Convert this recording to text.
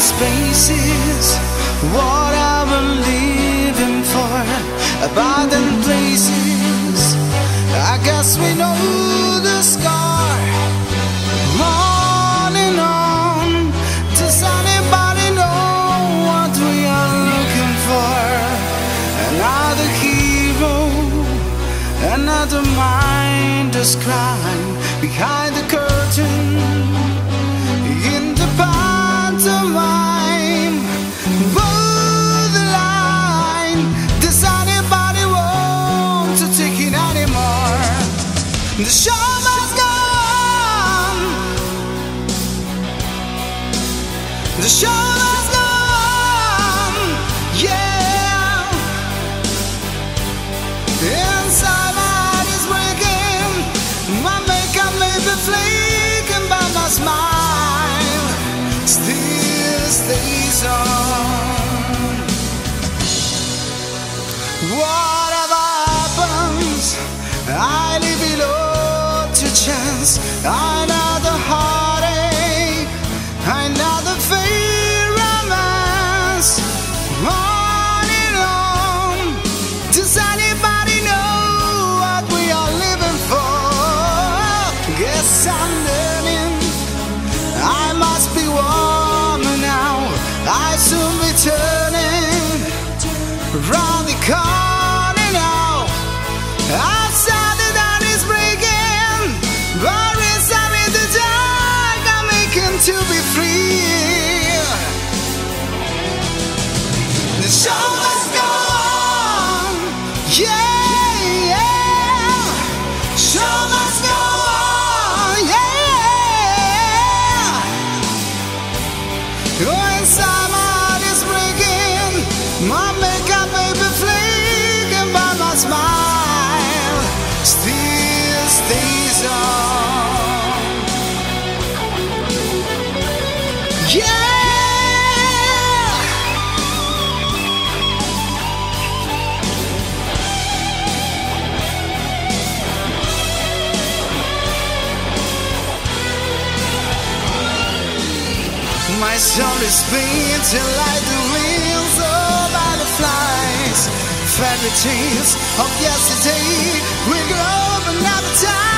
spaces, what I've been living for, abandoned places. I guess we know the scar. On and on. Does anybody know what we are looking for? Another hero, another mindless crime behind the curtain. In the pantomime, over the line. Does anybody want to take it anymore? The show must go on. The show must go on. Yeah. Inside my heart is breaking. My makeup may be flaking, but my smile still stays on. Whatever happens, I leave it all to chance. Another heartache, another failed romance. On and on. Does anybody know what we are living for? Guess I'm learning. I must be warmer now. I soon be turning round the corner now. Outside the dawn is breaking, but inside in the dark I'm aching to be free. The show must go on. Yeah, yeah. Show must go on. Yeah. Oh, inside my heart is breaking. My makeup may be flaking, but my smile still stays on. Yeah. My soul is spinning like the wings of butterflies. Fairy tales of yesterday will grow up another time.